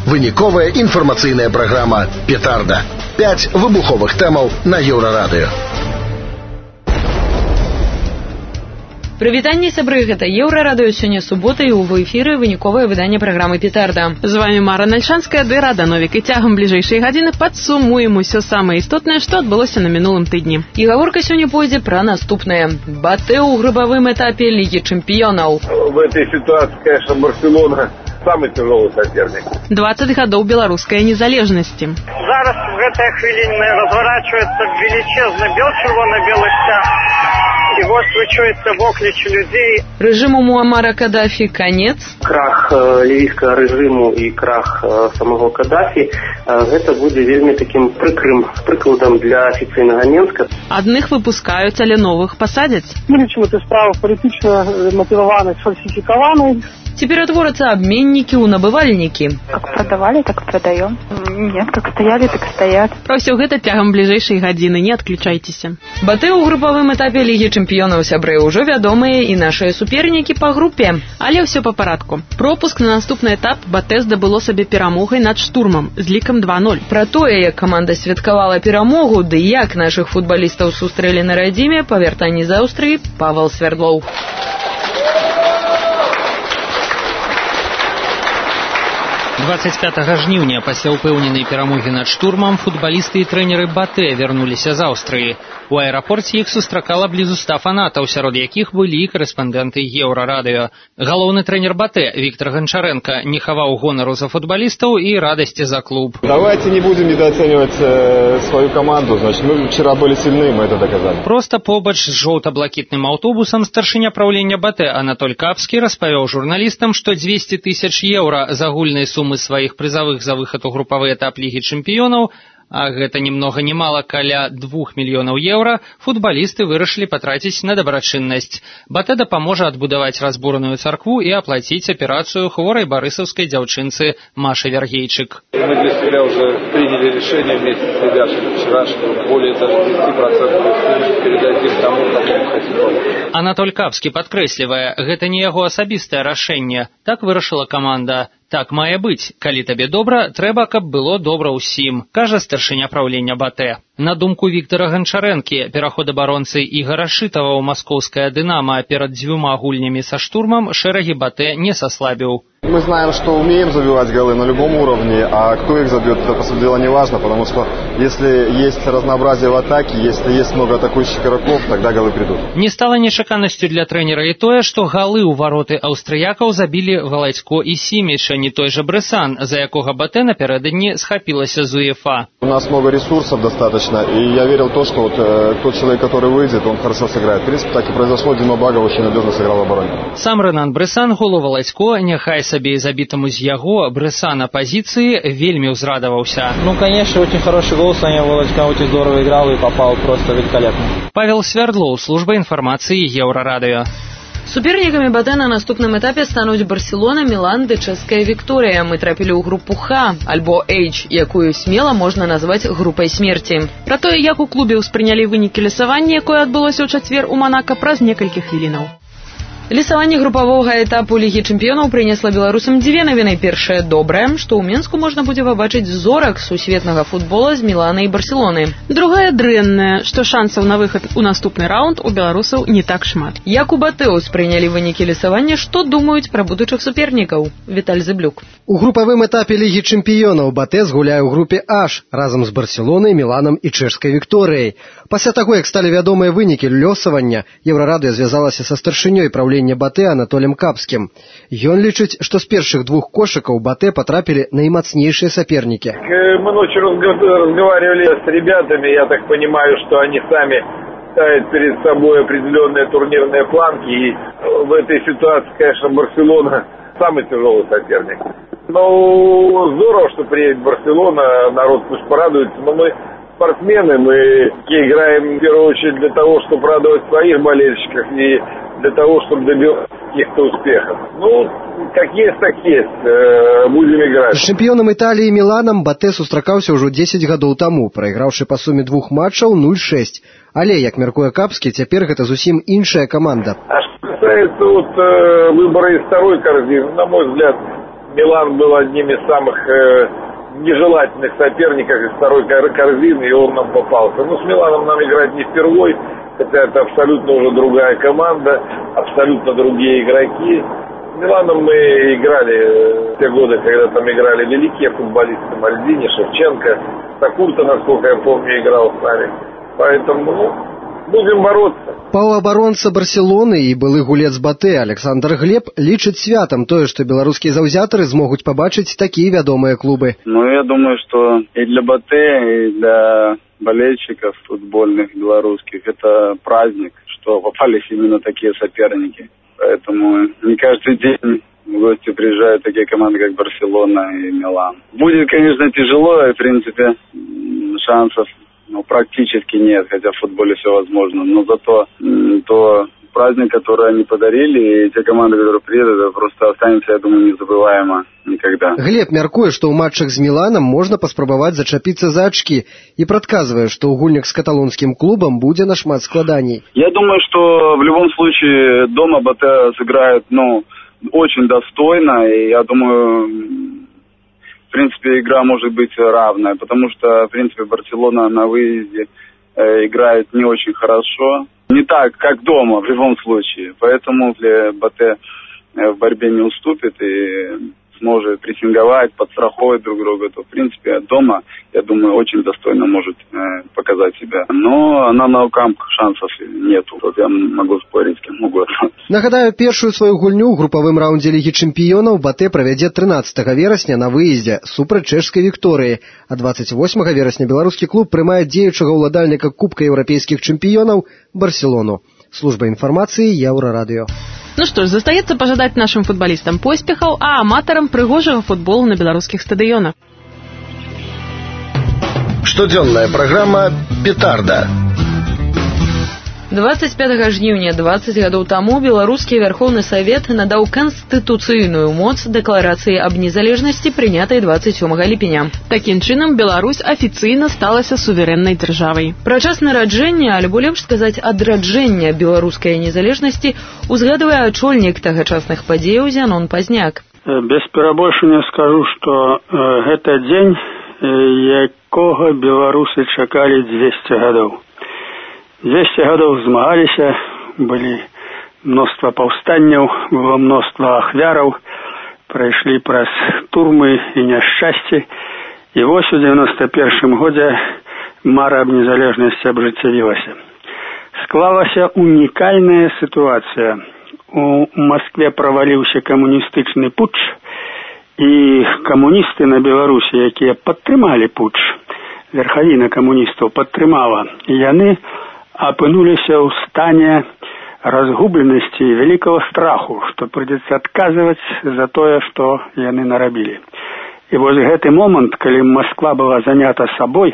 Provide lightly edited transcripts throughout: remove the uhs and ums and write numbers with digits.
Выніковая інфармацыйная праграма «Петарда». 5 выбуховых тэмаў на Еўрарадыё. Прывітанне, сябры, гэта Еўрарадыё. Сёння субота і ў эфіры выніковае выданне праграмы «Петарда». З вами Мара Нальшанская, ды Рада Новік. І цягам бліжэйшай гадзіны падсумуем усё самае істотнае, што адбылося на мінулым тыдні. І гаворка сёння пойдзе пра наступнае. Батэ ў групавым этапе Лігі чэмпіёнаў. В этой ситуации, конечно, Барселона самый тяжелый соперник. 20 гадоў беларускай незалежнасці. Зараз в этой хвилине разворачивается величезный бел червоно-белый стяг. И вот случается воклич людей. Режиму Муаммара Каддафі конец. Крах лівійскага рэжыму і крах самого Каддафі гэта будзе вельмі таким прыкладам для афіцыйнага Менска. Адных выпускаюць, але новых пасадзяць. Мы лічым эту справу палітычна матываванай, сфальсіфікаванай. Теперь отворятся обменники у набывальники. Как продавали, так и продаем. Нет, как стояли, так и стоят. Про все гэта цягам бліжэйшай гадзіны, не адключайцеся. Батэ ў групавым этапе Лігі чэмпіёнаў, сябры, ўжо вядомыя і нашыя супернікі па групе. Але ўсё па парадку. Пропуск на наступны этап Батэ здабыло сабе перамогай над Штурмам з лікам 2-0. Пра тое, як каманда святкавала перамогу, ды як нашых футбалістаў сустрэлі на радзіме, па вяртанні з Аўстрыі Павел Свердлоў. 25 жніўня пасля ўпэўненай перамогі над Штурмам футбалісты і трэнеры Батэ вярнуліся з Аўстрыі. У аэрапорце іх сустракала блізу 100 фанатаў, сярод якіх былі і корэспандэнты Еўрарадыё. Галоўны трэнер Батэ Виктор Гончаренко не хаваў гонару за футбалістаў і радасці за клуб. Давайте не будем недооценивать свою команду. Значит, мы вчера были сильны, мы это доказали. Просто побач з жоўта-блакітным аўтобусам старшыня праўлення Батэ Анатоль Капскі распавёў журналістам, што 200 000 еўра з агульнай сумы сваіх прызавых за выхад у групавы этап Лігі чэмпіёнаў, а гэта ні многа ні мала каля 2 мільёнаў еўра, футбалісты вырашылі патраціць на дабрачыннасць. Батэ дапаможа адбудаваць разбураную царкву і аплаціць аперацыю хворай барысаўскай дзяўчынцы Машы Вяргейчык. Мы для себя уже приняли решение вместе с ребятами вчера, что более даже 50% передадим тому, кому мы хотим помочь. Анатоль Капскі падкрэслівае, гэта не яго асабістае рашэнне. Так вырашыла каманда. Так мае быць. Калі табе добра, трэба, каб было добра ўсім, кажа старшыня праўлення Батэ. На думку Віктора Гончарэнкі, пераход абаронцы Ігара Шытава ў маскоўскае «Дынамо» перад 2 гульнямі са Штурмам шэрагі Батэ не саслабіў. Мы знаем, что умеем забивать голы на любом уровне, а кто их забьет, это, по сути дела, не важно, потому что если есть разнообразие в атаке, если есть много атакующих игроков, тогда голы придут. Не стало нечаканностью для тренера и тое, что голы у вороты аўстрыякаў забили Валайцко и Сіміч, а не той же Брэсан, за якога Батэ напярэдадні схапілася з УЕФА. У нас много ресурсов достаточно, и я верил в то, что тот человек, который выйдет, он хорошо сыграет. В принципе, так и произошло. Дима Багов очень надежно сыграл в обороне. Сам Ренан Брэсан голу Валайцко, няхай сабе і забітаму з яго Брэсана пазіцыі, вельмі ўзрадаваўся. Ну, конечно, очень хороший гол, Саня Валайцко очень здорово играл и попал просто великолепно. Павел Свердлоў, служба информации Еўрарадыё. Супернікамі Батэ на наступным этапе стануць Барселона, Мілан ды чэшская Вікторыя. Мы трапілі ў групу Х, альбо H, якую смела можна назваць групай смерці. Пра тое, як у клубе ўспрынялі вынікі лісавання, якое адбылося ў чацвер у Манака, праз некалькі хвілінаў. Лісаванне групавога этапу Лігі чэмпіёнаў прынесла беларусам 2 навіны. Першае добрае, што ў Менску можна будзе пабачыць зорак сусветнага футбола з Мілана і Барселоны. Другая дрэнная, што шансаў на выхад у наступны раунд у беларусаў не так шмат. Як у Батэ ўспрынялі вынікі лісавання, што думаюць пра будучых супернікаў? Віталь Зыблюк. У групавым этапе Лігі чэмпіёнаў Батэ згуляе ў групе H разам з Барселонай, Міланам і чэшскай Вікторыяй. Пасля таго, як сталі вядомыя вынікі лёсавання, Еўрарадыё звязалася са старшынёй праўлення Батэ Анатолем Капскім. Ён лічыць, што з першых 2 кошыкаў Батэ потрапілі наймацнейшыя соперники. Мы ночью разговаривали с ребятами, я так понимаю, что они сами ставят перед собой определенные турнирные планки, и в этой ситуации, конечно, Барселона самый тяжелый соперник. Но здорово, что приедет Барселона, народ пусть порадуется, но мы спортсмены, мы играем в первую очередь для того, чтобы радовать своих болельщиков и для того, чтобы добиваться каких-то успехов. Ну, как есть, так есть. Будем играть. З чэмпіёнам Італіі Міланам Батэ сустракаўся ўжо 10 гадоў таму, прайграўшы па суме 2 матчаў 0-6. Але, як мяркуе Капскі, цяпер гэта зусім іншая каманда. А что касается выбора из второй корзины, на мой взгляд, Милан был одним из самых нежелательных соперников из второй корзины, и он нам попался. Ну, с Миланом нам играть не впервой, хотя это абсолютно уже другая команда, абсолютно другие игроки. С Миланом мы играли в те годы, когда там играли великие футболисты: Мальдини, Шевченко, Стакурта, насколько я помню, играл с нами. Поэтому, будем бороться. Паўабаронца Барселоны і былы гулец Батэ Александр Глеб лічыць святам тое, што беларускія заўзятары змогуць пабачыць такія вядомыя клубы. Ну, я думаю, что и для Батэ, и для болельщиков футбольных белорусских это праздник, что попались именно такие соперники. Поэтому не каждый день в гости приезжают такие команды, как Барселона и Милан. Будет, конечно, тяжело, и, в принципе, шансов практически нет, хотя в футболе все возможно. Но зато то праздник, который они подарили, и те команды, которые приедут, это просто останется, я думаю, незабываемо никогда. Глеб мяркуе, што ў матчах з Міланам можна паспрабаваць зачапіцца за ачкі і прадказвае, што гульнік з каталонскім клубам будзе нашмат складаней. Я думаю, что в любом случае дома Батэ сыграет, очень достойно, и я думаю, в принципе, игра может быть равная, потому что, в принципе, Барселона на выезде играет не очень хорошо. Не так, как дома, в любом случае. Поэтому, если Батэ в борьбе не уступит и сможет прессинговать, подстраховать друг друга, то, в принципе, дома, я думаю, очень достойно может показать себя. Но на Nou-Camp шансов нету. Вот я могу спорить с кем угодно. Нагадаю, першую сваю гульню ў групавым раўндзе Лігі чэмпіёнаў Батэ правядзе 13 верасня на выездзе супраць чэшскай Вікторыі, а 28 верасня беларускі клуб прымае дзеючага ўладальніка Кубка еўрапейскіх чэмпіёнаў Барселону. Служба информации Еўрарадио. Ну что ж, застаецца пожадать нашим футболистам поспехаў, а аматарам прыгожага футболу на беларускіх стадыёнах. Штодзённая праграма «Петарда». 25 жніўня 20 гадоў таму беларускі Вярхоўны Савет надаў канстытуцыйную моц дэкларацыі аб незалежнасці, прынятай 27 ліпеня. Такім чынам Беларусь афіцыйна сталася суверэннай дзяржавай. Пра час нараджэння, альбо лепш сказаць адраджэння беларускай незалежнасці узгадвае ачольнік тагачасных падзеяў Зянон Пазняк. Без перабольшання скажу, што гэта дзень, якога беларусы чакалі 200 гадоў. 200 гадоў змагаліся, былі мноства паўстанняў, было мноства ахвяраў, прайшлі праз турмы і няшчасці, і вось у 91 годзе мара аб незалежнасці абжыццявілася. Склалася унікальная сітуацыя. У Маскве праваліўся камуністычны путч, і камуністы на Беларусі, якія падтрымалі путч, верхавіна камуністаў падтрымала, і яны апынуліся ў стане разгубленасці і вялікага страху, што прыйдзецца адказваць за тое, што яны нарабілі. І вось гэты момант, калі Масква была занята сабой,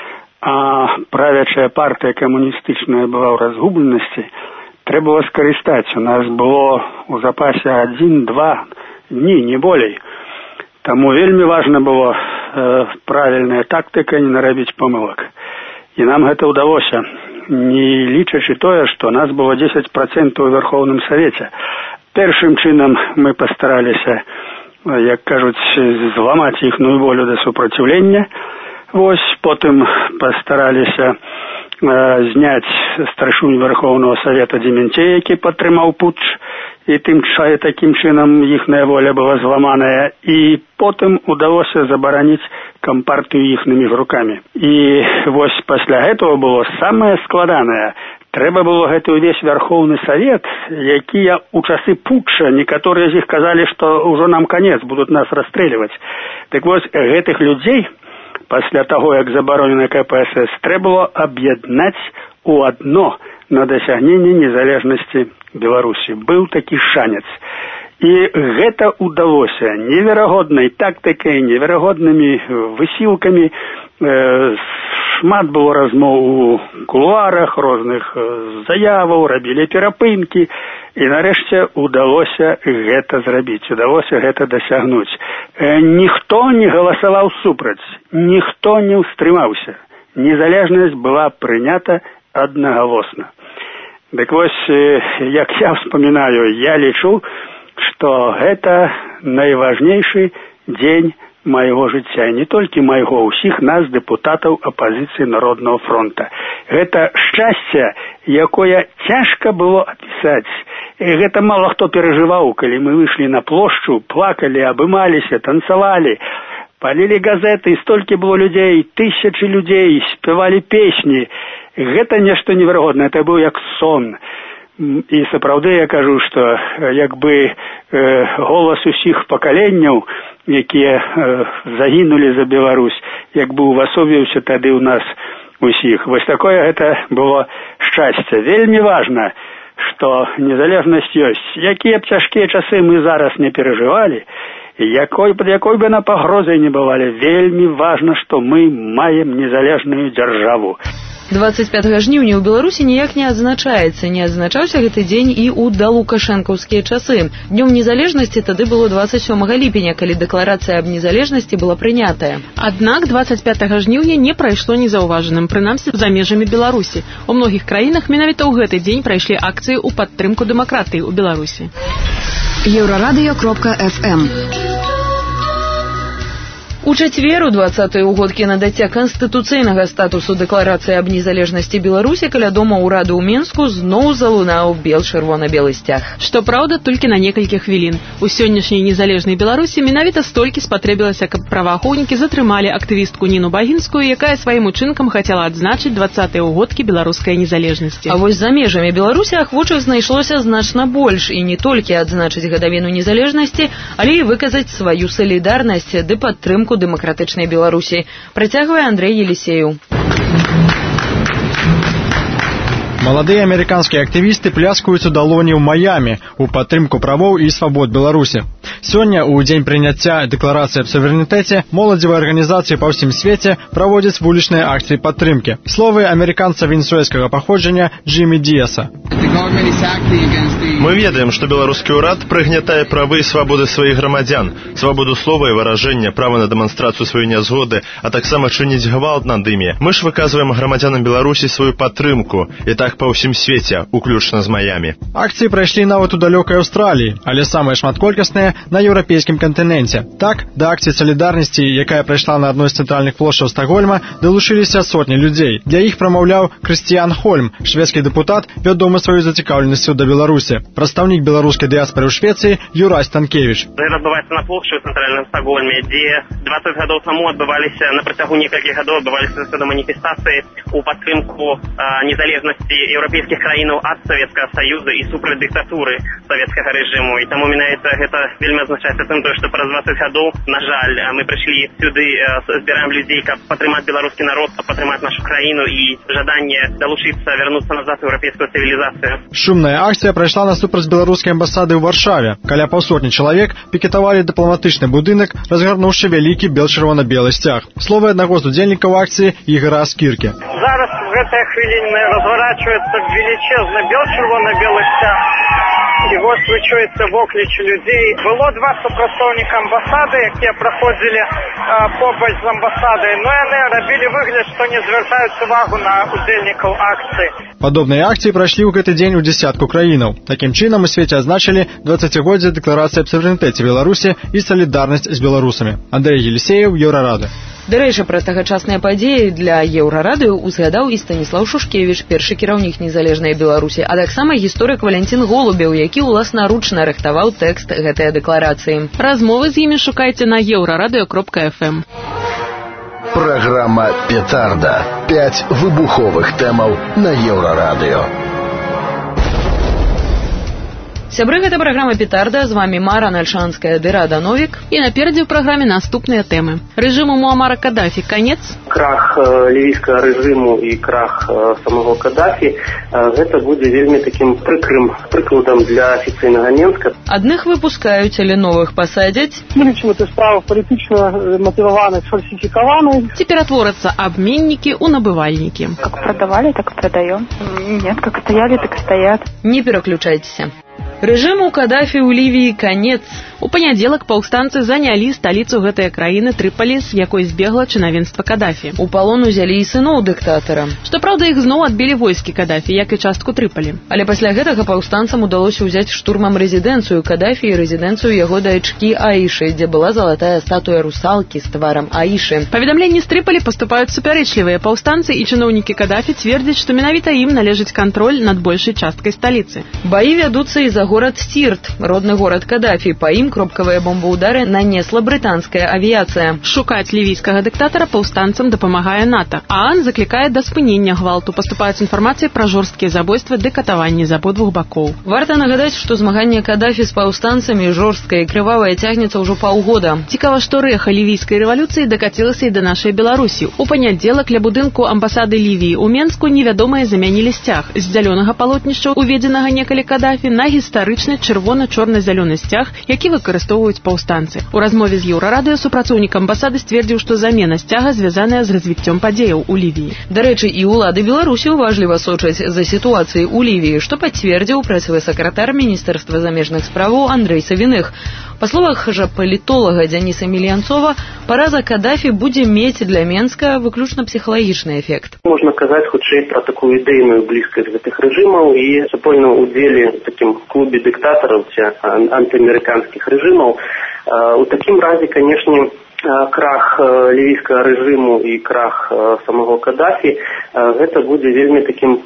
а правячая партыя камуністычная была ў разгубленасці, трэба было скарыстаць. У нас было ў запасе 1-2 дні, не болей. Таму вельмі важна было правільная тактыка, не нарабіць памылак. І нам гэта ўдалося. Не лічачы тое, што нас было 10% у Верховным Савеце. Першым чынам мы пастараліся, як кажуць, зламаць іхную волю да супраціўлення. Вось, потым пастараліся зняць старшыню Верховного Савета Дементея, які падтрымаў путч, і такім чынам іхная воля была зламаная. І потым удалося забараніць кампартыю іхнымі рукамі. І вось пасля гэтага было самае складанае. Трэба было гэты ўвесь Верховны Савет, якія ў часы путча, некаторыя з іх казалі, што ўжо нам канец, будуць нас расстрэльваць. Так вось, гэтых людзей пасля таго, як забаронена КПСС, трэба было аб'яднаць у адно на дасягненне незалежнасці Беларусі. Быў такі шанец. І гэта ўдалося неверагоднай тактыкай, неверагоднымі высілкамі. Шмат было размоў у кулуарах, розных заяваў, рабілі перапынкі. І нарэшце ўдалося гэта зрабіць, удалося гэта дасягнуць. Ніхто не галасаваў супраць, ніхто не ўстрымаўся. Незалежнасць была прынята аднагалосна. Дык вось, як я вспоминаю, я лічу, что это найважнейший день майго жыцця, не толькі майго, усіх нас, дэпутатаў апазіцыі Народнага фронта. Гэта шчасце, якое цяжка было апісаць. І гэта мала хто перажываў, калі мы выйшлі на плошчу, плакалі, абымаліся, танцавалі, палілі газеты, і столькі было людзей, тысячы людзей, спявалі песні. Гэта нешта неверагоднае, это быў як сон. І сапраўды я кажу, што як бы голас усіх пакаленняў, якія загінулі за Беларусь, як бы увасобіўся тады ў нас усіх. Вось такое гэта было шчасце. Вельмі важна, што незалежнасць ёсць. Якія б цяжкія часы мы зараз не перажывалі, под якой бы на пагрозай не бывалі, вельмі важна, што мы маем незалежную дзяржаву. 25 жніўня ў Беларусі ніяк не адзначаецца. Не адзначаўся гэты дзень і ў далукашэнкаўскія часы. Днём незалежнасці тады было 27 ліпеня, калі дэкларацыя аб незалежнасці была прынятая. Аднак 25 жніўня не прайшло незаўважаным, прынамсі за межамі Беларусі. У многіх краінах менавіта ў гэты дзень прайшлі акцыі ў падтрымку дэмакратыі ў Беларусі. Еўрарадыё.фм. У чацвер, у 20-й угодкі надацця канстытуцыйнага статусу дэкларацыі аб незалежнасці Беларусі каля дома ўрады ў Мінску зноў залунаў чырвона-белы сцяг. Што праўда, толькі на некалькі хвілін. У сённяшняй незалежнай Беларусі менавіта столькі спатрэбілася, каб праваахоўнікі затрымалі актывістку Ніну Багінскую, якая сваім учынкам хацела адзначыць 20-е угодкі беларускай незалежнасці. А вось за межамі Беларусі ахвочых знайшлося значна больш, і не толькі адзначыць гадавіну незалежнасці, але і выказаць сваю салідарнасць ды падтрымку дэмакратычнай Беларусі. Працягвае Андрей Елисеев. Маладыя амерыканскія актывісты пляскаюць у далоні ў Майамі у падтрымку правоў і свабод Беларусі. Сёння, у дзень прыняцця дэкларацыі аб суверэнітэце, моладзевыя арганізацыі па ўсім свеце праводзяць вулічныя акцыі падтрымкі. Словы амерыканца венесуэльскага паходжання Джиммі Диаса. Мы ведаем, што беларускі ўрад прыгнятае правы і свабоды сваіх грамадзян, свабоду слова і выражэння, права на дэманстрацыю сваёй нязгоды, а таксама чыніць гвалт над імі. Мы ж выказваем грамадзянам Беларусі сваю падтрымку, і так па ўсім свеце, уключна з Майамі. Акцыі прайшлі нават у далёкай Аўстраліі, але самыя шматколькасныя на еўрапейскім кантыненце. Так, да акцыі салідарнасці, якая прайшла на адной з цэнтральных плошчаў Стакгольма, далучыліся сотні людзей. Для іх прамаўляў Крыстіян Хольм, шведскі дэпутат, вядомы сваёй зацікаўленасцю да Беларусі. Прадстаўнік беларускай дыяспары ў Швецыі Юрай Станкевіч. Гэта адбываецца на плошчы ў цэнтральным Стакгольме, дзе 20 гадоў таму адбываліся, на працягу некалькіх гадоў адбываліся маніфестацыі ў падтрымку незалежнасці еўрапейскіх краінаў ад Савецкага Саюза і супраць дыктатуры савецкага рэжыму. І таму менавіта гэта вельмі азначаецца тым, што праз 20 гадоў, на жаль, мы прыйшлі сюды, збіраем людзей, каб падтрымаць беларускі народ, каб падтрымаць нашу краіну і жаданне далучыцца, вярнуцца назад у еўрапейскую цывілізацыю. Шумная акцыя прайшла насупраць беларускай амбасады ў Варшаве. Каля паўсотні чалавек пікетавалі дыпламатычны будынак, разгарнуўшы вялікі чырвона-белы сцяг. Словы аднаго з удзельнікаў акцыі Ігора Аскіркі. Зараз в гэтай хвіліне разворачивается величезный чырвона-белы сцяг. І вось вы чуеце вокліч людзей. Было два супрацоўніка амбасады, якія праходзілі побач з амбасадай, но яны рабілі выгляд, што не звяртаюць увагу на удзельнікаў акцыі. Падобныя акцыі прайшлі ў гэты дзень у дзесятку краінаў. Такім чынам у свеце адзначылі 20годдзе дэкларацыі аб суверэнітэце Беларусі і салідарнасць з беларусамі. Андрей Елисеев, Еўрарады. Дарэчы, пра тагачасныя падзеі для Еўрарадыё узгадаў і Станіслаў Шушкевіч, першы кіраўнік незалежнай Беларусі, а таксама гісторык Валянцін Голубеў, які ўласнаручна рыхтаваў тэкст гэтай дэкларацыі. Размовы з імі шукайце на еўрарадыё.фм. Праграма «Петарда». 5 выбуховых тэмаў на Еўрарадыё. Сябры, гэта праграма «Петарда». З вами Мара Нальшанская, ды Рада Новік. І наперадзе ў праграме наступныя тэмы. Рэжыму Муамара Кадафі канец. Крах лівійскага рэжыму і крах самого Кадафі, гэта будзе вельмі такім прыкладам для афіцыйнага Менска. Адных выпускаюць, але новых пасадзяць. Мы лічым эту справу палітычна матываванай, сфальсіфікаванай. Ці ператворацца абменнікі ў набывальнікі. Как продавали, так и продаем. Нет, как стояли, так и стоят. Не пераключайцеся. Рэжыму Кадафі ў Лівіі канец. У панядзелак паўстанцы занялі сталіцу гэтай краіны Трыполі, з якой збегла чынавенства Кадафі. У палон узялі і сыноў дыктатара. Што праўда, іх зноў адбілі войскі Кадафі, як і частку Трыполі. Але пасля гэтага паўстанцам удалося ўзяць штурмам рэзідэнцыю Кадафі і рэзідэнцыю яго дачкі Аішы, дзе была залатая статуя русалкі з тварам Аішы. Паведамленні з Трыполі паступаюць супярэчлівыя. Паўстанцы і чыноўнікі Кадафі цвердзяць, што менавіта ім належыць кантроль над большай часткай сталіцы. Баі вядуцца і за горад Сірт, родны горад Кадафі. Па ім кропкавыя бомбаўдары нанесла брытанская авіяцыя. Шукаць лівійскага дыктатара паўстанцам дапамагае НАТО. ААН заклікае да спынення гвалту. Паступаюць інфармацыя пра жорсткія забойствы ды катаванні з абодвух бакоў. Варта нагадаць, што змаганне Кадафі з паўстанцамі жорсткае і крывавае цягнецца ўжо паўгода. Цікава, што рэха лівійскай рэвалюцыі дакацілася і да нашай Беларусі. У панядзелак ля будынку амбасады Лівіі ў Менску невядомыя замянілі сцяг з зялёнага палотнішча, уведзенага некалі Кадафі, на гістарычны чырвона-чорна-зялёны сцяг, які выкарыстоўваюць паўстанцы. У размове з Еўрарадыё супрацоўнік амбасады сцвердзіў, што замена сцяга звязаная з развіццём падзеяў у Лівіі. Дарэчы, і ўлады Беларусі уважліва сочаць за сітуацыяй у Лівіі, што пацвердзіў прэсавы сакратар Міністэрства замежных справаў Андрэй Савіных. Па словах жа палітолага Дзяніса Мільянцова, параза Кадафі будзе мець для Менска выключна псіхалагічны эфект. Можна казаць хутчэй пра такую ідэйную блізкасць гэтых рэжымаў і супольным удзеле ў такім клубе дыктатараў ці антыамерыканскіх рэжымаў. У такім разе, канешне, крах лівійскага рэжыму і крах самого Кадафі, гэта будзе вельмі такім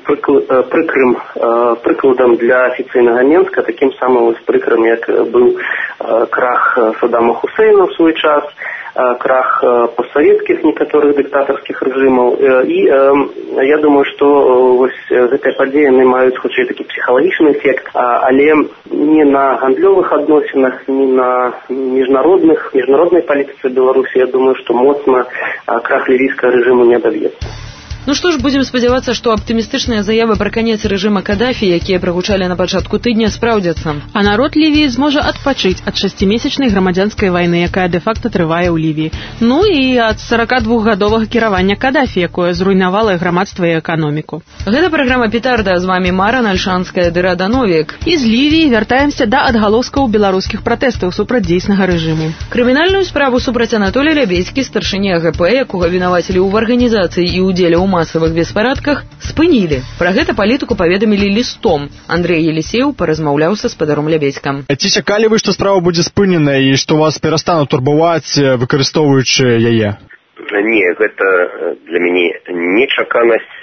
прыкладам для афіцыйнага Менска, такім самым прыкрым, як быў крах Саддама Хусейна ў свой час, крах постсавецкіх некаторых дыктатарскіх рэжымаў. І я думаю, што вось гэтыя падзеі маюць хутчэй такі псіхалагічны эфект, але не на гандлёвых адносінах, не на міжнароднай палітыцы Беларусі, я думаю, што моцна крах лівійскага рэжыму не адаб'ецца. Ну што ж, будзем спадзявацца, што аптымістычныя заявы пра канец рэжыма Кадафі, якія прагучалі на пачатку тыдня, спраўдзяцца. А народ Лівіі зможа адпачыць ад 6-месячнай грамадзянскай вайны, якая дэ-факта трывае ў Лівіі. Ну і ад 42-гадовага кіравання Кадафі, якое зруйнавала грамадства і эканоміку. Гэта праграма «Петарда», з вамі Мара Нальшанская ды Рада Новік. І з Лівіі вяртаемся да адгалоскаў беларускіх пратэстаў супраць дзейснага рэжыму. Крымінальную справу супраць Анатолія Лябедзькі, старшыні АГП, якога вінавацілі ў арганізацыі і ўдзеле ў масавых беспарадках, спынілі. Пра гэта палітыку паведамілі лістом. Андрэй Елісеў паразмаўляў са спадаром Лябедзькам. Ці чакалі вы, што справа будзе спынена і што вас перастануць турбаваць, выкарыстоўваючы яе? Не, гэта для мяне нечаканасць.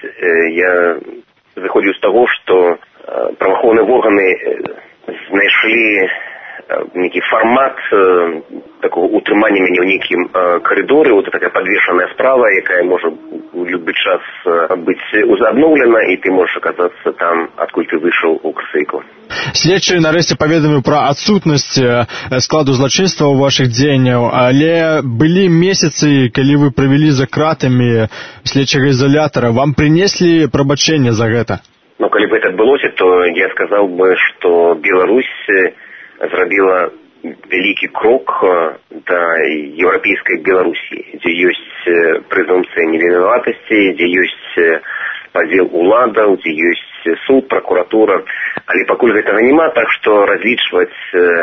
Я зыходзіў з таго, што праваахоўныя органы знайшлі нейкі фармат такого утрымання мяне ў нейкім карыдоры. Вот такая подвешаная справа, якая можа у любы час быць узадноўлена, і ты можаш аказацца там, адкуль ты выйшаў у красавіку. Следчы нарэшце паведаміў пра адсутнасць складу злачынства ў вашых дзеянняў, але былі месяцы, калі вы правялі за кратамі следчага изолятора. Вам прынеслі прабачэнне за гэта? Ну, калі бы это адбылося, то я сказаў бы, што Беларусь зрабіла вялікі крок да еўрапейскай Беларусі, дзе ёсць прэзумпцыя невінаватасці, дзе ёсць падзел уладаў, дзе ёсць суд, пракуратура. Але пакуль гэтага няма, так што разлічваць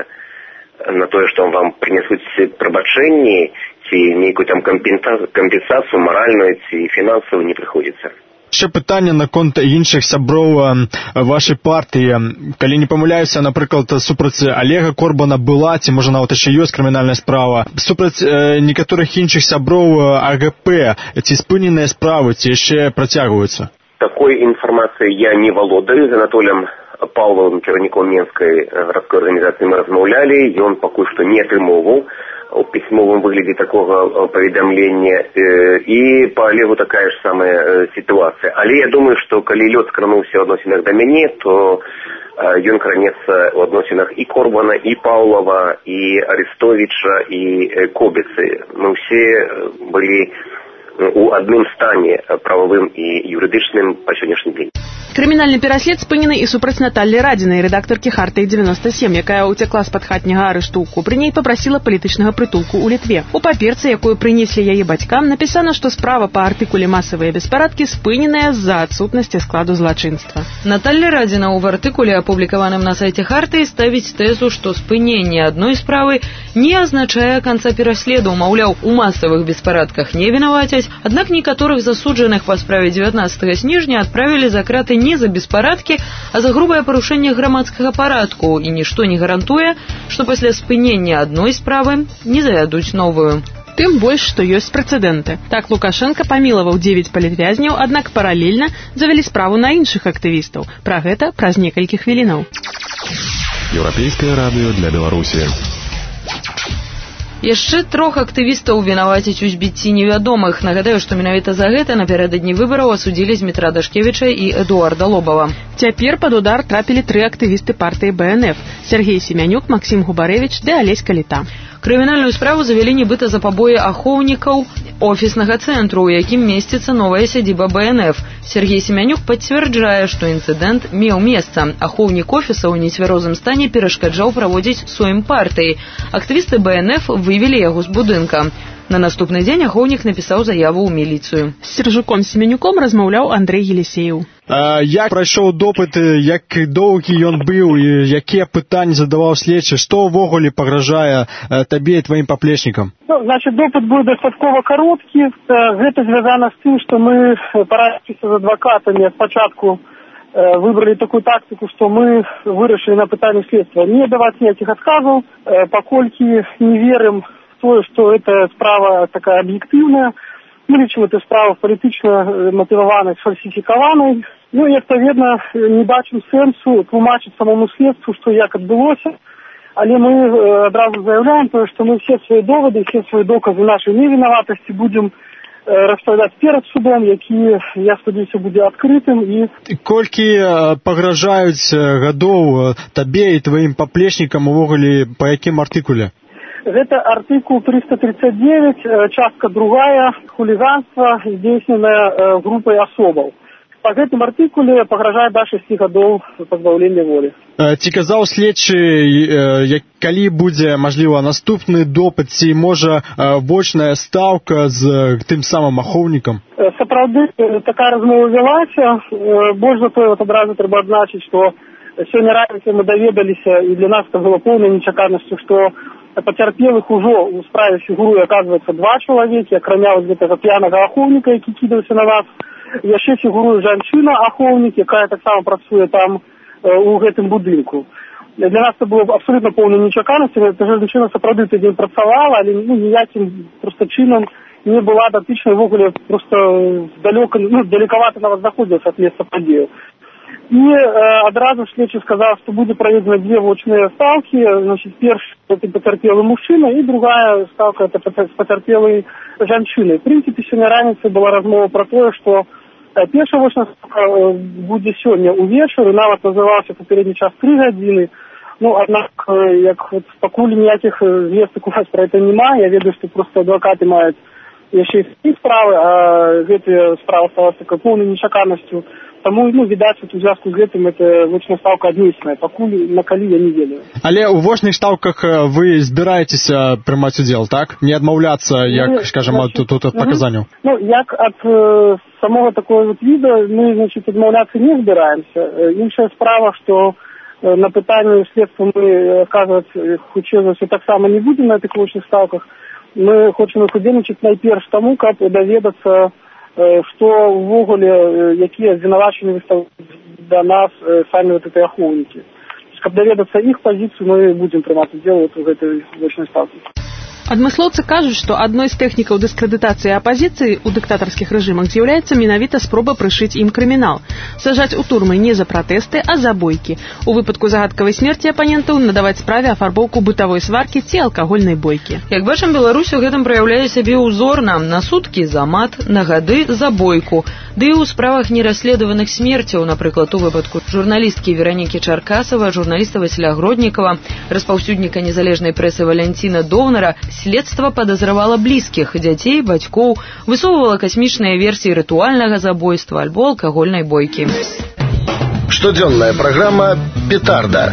на тое, што вам прынесуць прабачэнні ці нейкую там кампенсацыю маральную ці фінансавую не прыходзіцца. Ще пытанне наконт іншых сяброў вашай партыі. Калі не памыляюся, напрыклад, супраць Олега Корбана была, ці можа нават яшчэ ёсць крымінальная справа. Супраць некаторых іншых сяброў АГП, ці спыненыя справы, ці яшчэ працягваюцца? Такой інфармацыяй я не валодаю. З Анатоліем Павловым, кіраўніком Менскай гарадской арганізацыі, мы размаўлялі, ён пакуль што не атрымоўваў у пісьмовым выглядзе такога паведамлення, і па Олегу такая ж самая сітуацыя. Але я думаю, што калі лёд скрануўся ў адносінах да мяне, то ён кранецца ў адносінах і Корбана, і Паўлова, і Арестовіча, і Кобіцы. Мы ўсе былі у адным стане прававым і юрыдычным па сённяшні дзень. Крымінальны пераслед спынены і супраць Наталлі Радзінай, рэдактаркі Хартыі-97, якая ўцякла з-пад хатняга арышту ў Купрыне і папрасіла палітычнага прытулку ў Літве. У паперцы, якую прынеслі яе бацькам, напісана, што справа па артыкуле «Масавыя беспарадкі» спыненая з-за адсутнасці складу злачынства. Наталля Радзіна ў артыкуле, апублікаваным на сайце Хартыі, ставіць тэзу, што спыненне адной справы не азначае канца пераследу. Маўляў, у масавых беспарадках не вінавацяць, аднак некаторых засуджаных па справе 19 снежня адправілі за краты не за беспарадкі, а за грубае парушэнне грамадскага парадку, і нішто не гарантуе, што пасля спынення адной справы не завядуць новую. Тым больш, што ёсць прэцэдэнты. Так Лукашенко памілаваў 9 палітвязняў, аднак паралельна завялі справу на іншых актывістаў. Пра гэта праз некалькі хвілінаў. Еўрапейскае радыё для Беларусі. Яшчэ 3 актывістаў вінавацяць у збіцці невядомых. Нагадаю, што менавіта за гэта напярэдадні выбараў асудзілі Змітра Дашкевіча і Эдуарда Лобава. Цяпер пад удар трапілі 3 актывісты партыі БНФ: Сергей Семянюк, Максим Губарэвіч ды Алесь Каліта. Крымінальную справу завялі нібыта за пабоі ахоўнікаў офіснага цэнтру, у якім месціцца новая сядзіба БНФ. Сергей Семянюк пацвярджае, што інцыдэнт меў месца. Ахоўнік офіса ў нецвярозым стане перашкаджаў праводзіць сойм партыі. Актывісты БНФ вывелі яго з будынка. На наступны дзень ахоўнік напісаў заяву ў міліцыю. З Сержуком Семенюком размаўляў Андрэй Елісееў. Як прайшоў допыт, як доўгі ён быў і якія пытанні задаваў следчы, што ўвогуле пагражае табе і тваім паплечнікам? Значит, допыт быў дастаткова кароткі. Гэта звязана з тым, што мы парадзіліся з адвакатамі спачатку выбрали такую тактику, што мы вырашылі на пытанні следства не даваць ніякіх адказаў, паколькі не верым в то, што гэта справа такая аб'ектыўная. Мы лічым эту справу палітычна матываванай, сфальсіфікаванай. Ну і, адпаведна, не бачым сэнсу тлумачыць самому следству, што як адбылося. Але мы адразу заяўляем тое, што мы все свае довады, все свае доказы нашай невінаватасці будзем распавядаць перад судом, які, я спадзяюся, будзе адкрытым. І колькі пагражаюць гадоў табе і тваім паплечнікам увогуле па якім артыкуле? Гэта артыкул 339, частка 2, хуліганства, здзейсненае групай асобаў. Па гэтым артыкуле пагражае да 6 гадоў пазбаўлення волі. Ці казаў следчы, калі будзе, мажліва, наступны допыт, ці можа вочная стаўка з тым самым ахоўнікам? Сапраўды, такая размова вялася. Больш за тое, адразу трэба адзначыць, што сёння раніцай мы даведаліся, і для нас это было поўнай нечаканасцю, што пацярпелых ужо ў справе фігуруе, аказваецца, 2 чалавекі, акрамя гэтага п'янага ахоўніка, які кідаўся на нас. Яшчэ фігуруе жанчына-ахоўнік, якая таксама працуе там у гэтым будынку. Для нас это было абсолютна поўнай нечаканасцю. Эта жанчына сапраўды тыдзень працавала, але ніякім проста чынам не была датычнай, ввогуле проста далекавата нават знаходзілася ад месца падзеяў. І адразу следчы сказаў, што будзе праведзена 2 вочныя стаўкі. Значит, першы это пацярпелы мужчына, і другая стаўка это пацярпелай жанчыны. В прынцыпе, сёння раніцай была размова пра тое, што першая вочная стаўка будзе сёння ўвечары, нават называўся папярэдні час 3 гадзіны. Ну, аднак, як пакуль ніякіх звестак у нас пра гэта няма, я ведаю, што проста адвакаты маюць яшчэ і справы, а гэтая справа стала такой поўнай нечаканасцю. Таму, відаць, у звязку з гэтым это вочная стаўка аднесеная. Пакуль на калі я не ведаю. Але ў вочных стаўках вы збіраецеся прымаць удзел, так? Не адмаўляцца, як, скажем, тут ад паказанняў? Ну, як ад самого такого віда мы, значит, адмаўляцца не збіраемся. Іншая справа, што на пытанні следства мы, аказваць, хутчэй за ўсё таксама не будзем на тых вочных стаўках. Мы хочам іх удзельнічаць найперш таму, каб даведацца, што ўвогуле, якія звінавачанні выставляюць да нас самі гэтыя ахоўнікі. Каб даведацца іх пазіцыю, мы будзем прымаць удзел у гэтай вочнай стаўцы. Адмыслоўцы кажуць, што адной з тэхнікаў дыскрэдытацыі апазіцыі ў дыктатарскіх рэжымах з'яўляецца менавіта спроба прышыць ім крымінал. Сажаць у турмы не за пратэсты, а за бойкі. У выпадку загадкавай смерці апанентаў надаваць справе афарбоўку бытавой сваркі ці алкагольнай бойкі. Як бачым, Беларусь у гэтым праяўляе сябе ўзорна. На суткі за мат, на гады за бойку. Ды і ў справах нерасследаваных смерцяў, напрыклад, у выпадку журналісткі Веранікі Чаркасава, журналіста Васіля Гроднікава, распаўсюдніка незалежнай прэсы Валянціна Доўнара, следства падазравала блізкіх, дзяцей, бацькоў, высоўвала касмічныя версіі рытуальнага забойства альбо алкагольнай бойкі. Штодзённая праграма «Петарда».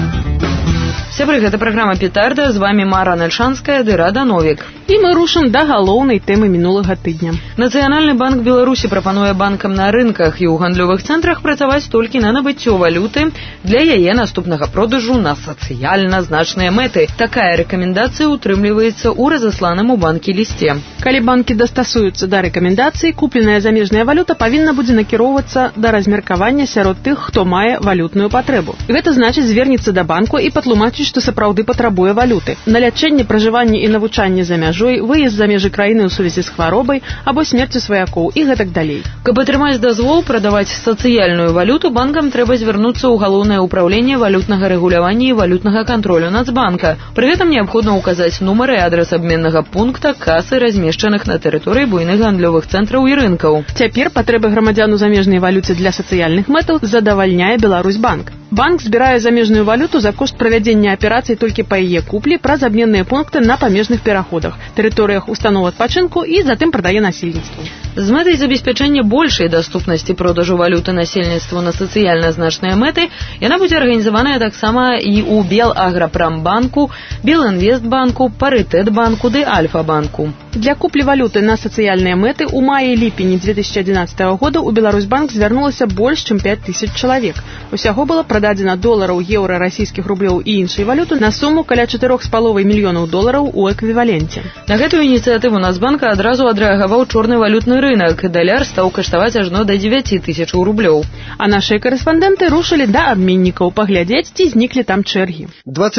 Сябры, гэта праграма «Петарда», з вами Мара Нальшанская ды Рада Новік. І мы рушым да галоўнай тэмы мінулага тыдня. Нацыянальны банк Беларусі прапануе банкам на рынках і ў гандлёвых цэнтрах працаваць толькі на набыццё валюты для яе наступнага продажу на сацыяльна значныя мэты. Такая рэкамендацыя утрымліваецца ў разасланым у банкі лісце. Калі банкі дастасуюцца да рэкамендацыі, купленая замежная валюта павінна будзе накіроўвацца да размеркавання сярод тых, хто мае валютную патрэбу. Гэта значыць звернецца да банку і патлумачыць, што сапраўды патрабуе валюты. На лячэнне, пражыванне і навучанне за мяжой, выезд за межы краіны ў сувязі з хваробай або смерцю сваякоў і гэтак далей. Каб атрымаць дазвол прадаваць сацыяльную валюту, банкам трэба звярнуцца ў галоўнае ўпраўленне валютнага рэгулявання і валютнага кантролю Нацбанка. Пры гэтым неабходна ўказаць нумар і адрас абменнага пункта касы, размешчаных на тэрыторыі буйных гандлёвых цэнтраў і рынкаў. Цяпер патрэбы грамадзян у замежнай валюце для сацыяльных мэтаў задавальняе Беларусьбанк. Банк збірае замежную валюту за кошт правядзення аперацый толькі па яе куплі праз абменныя пункты на памежных пераходах, тэрыторыях устаноў адпачынку і затым прадае насельніцтву. З мэтай забеспячэння большай даступнасці продажу валюты насельніцтву на сацыяльна значныя мэты яна будзе арганізаваная таксама і ў Белаграпрамбанку, Белінвестбанку, Парытэтбанку ды Альфа-банку. Для куплі валюты на сацыяльныя мэты ў маі-ліпені 2011 года ў Беларусьбанк звярнулася больш чым 5000 чалавек. Усяго было прададзена долараў, еўра, расійскіх рублёў і іншай валюты на суму каля 4,5 мільёнаў долараў у эквіваленце. На гэтую ініцыятыву Нацбанка адразу адрэагаваў чорны валютны рынок. Даляр стаў каштаваць ажно да 9000 рублёў. А нашыя карэспандэнты рушылі да абменнікаў паглядзець, ці зніклі там чэргі.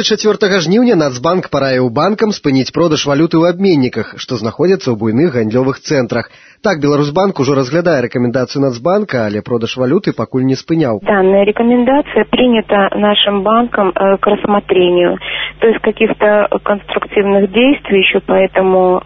24 жніўня Нацбанк параіў банкам спыніць продаж валюты ў абменніках, што знаходзяцца ў буйных гандлёвых цэнтрах. Так, Беларусьбанк ужо разглядае рэкамендацыю Нацбанка, але продаж валюты пакуль не спыняў. Данная рекомендация принята нашим банком к рассмотрению. То есть каких-то конструктивных действий еще по этому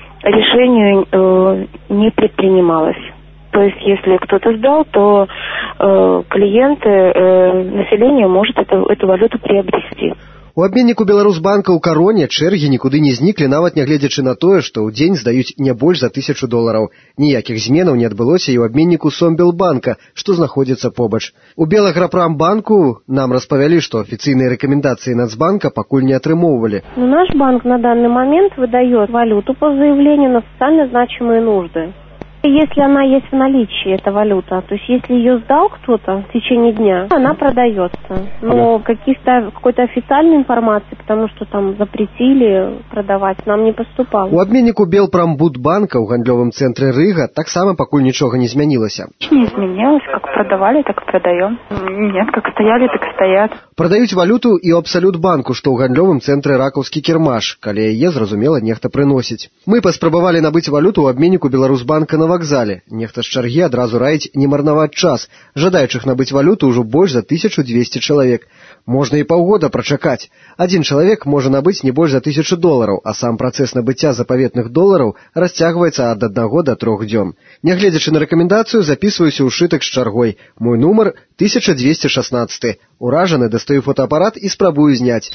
решению не предпринималось. То есть если кто-то сдал, то клиенты, население может эту валюту приобрести. У абменніку Беларусьбанка ў Кароне чэргі нікуды не зніклі, нават нягледзячы на тое, што ў дзень здаюць не больш за 1000 долараў. Ніякіх зменаў не адбылося і ў абменніку Сомбелбанка, што знаходзіцца побач. У Белаграпрамбанку нам распавялі, што афіцыйныя рэкамендацыі Нацбанка пакуль не атрымоўвалі. Наш банк на данный момент выдает валюту по заявлению на социально значимые нужды. Если она есть в наличии, эта валюта, то есть если ее сдал кто-то в течение дня, она продается. Но какой-то официальной информации, потому что там запретили продавать, нам не поступало. У абменніку Белпрамбудбанка ў гандлёвым цэнтры Рыга таксама пакуль нічога не змянілася. Не изменилось, как продавали, так и продаем. Нет, как стояли, так и стоят. Прадаюць валюту і ў Абсалют-банку, што ў гандлёвым цэнтры Ракаўскі кірмаш, калі яе, зразумела, нехта прыносіць. Мы паспрабавалі набыць валюту ў абменніку Беларусьбанка на вакзале. Нехта з чаргі адразу раіць не марнаваць час. Жадаючых набыць валюту ўжо больш за 1200 чалавек. Можна і паўгода прачакаць. Адзін чалавек можа набыць не больш за 1000 долараў, а сам працэс набыцця запаветных долараў расцягваецца ад 1 до 3 дзён. Нягледзячы на рэкамендацыю, запісваюся ў шытак з чаргой. Мой нумар 1216. Уражаны, дастаю фотоапарат і спрабую зняць.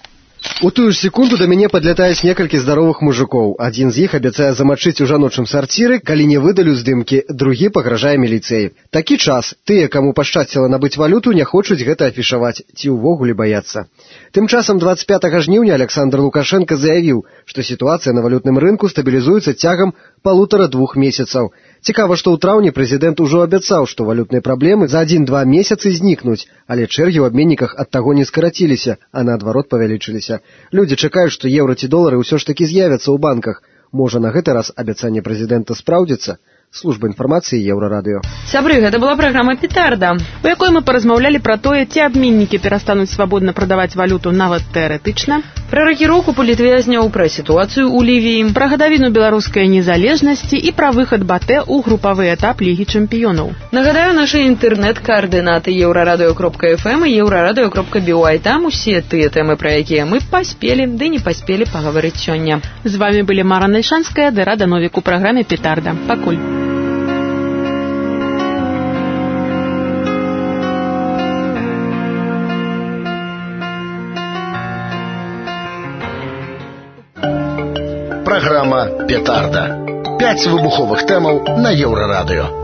У тую ж секунду да мяне падлятаюць некалькі здаровых мужикоў. Адзін з іх абяцае замачыць у жаночым сарціры, калі не выдалю здымкі, другі пагражае міліцыяй. Такі час. Тыя, каму пашчасціла набыць валюту, не хочуць гэта афішаваць, ці ўвогуле баяцца. Тым часам 25 жніўня Александр Лукашенко заявіў, што сітуацыя на валютным рынку стабілізуецца цягам 1,5-2 месяцаў. Цікава, што ў траўні прэзідэнт ужо абяцаў, што валютныя праблемы за 1-2 месяцы знікнуць, але чэргі ў абменніках ад таго не скараціліся, а наадварот павялічыліся. Людзі чакаюць, што еўра ці долары ўсё ж такі з'явяцца ў банках. Можа, на гэты раз абяцанне прэзідэнта спраўдзіцца? Служба інфармацыі Еўрарадыё. Сябры, гэта была праграма «Петарда», у якой мы паразмаўлялі пра тое, ці абменнікі перастануць свабодна прадаваць валюту нават тэарэтычна, пра ракіроўку палітвязняў, пра сітуацыю ў Лівіі, пра гадавіну беларускай незалежнасці і пра выхад БАТЭ ў групавы этап Лігі чэмпіёнаў. Нагадаю, нашы інтэрнэт-каардынаты euraradыё.fm і euraradыё.by. Там усе тыя тэмы, пра якія мы паспелі ды не паспелі пагаварыць сёння. З вамі былі Мара Нальшанская ды Рада Новік у праграме «Петарда». Пакуль. Праграма «Петарда». 5 выбуховых тэмаў на Еўрарадыё.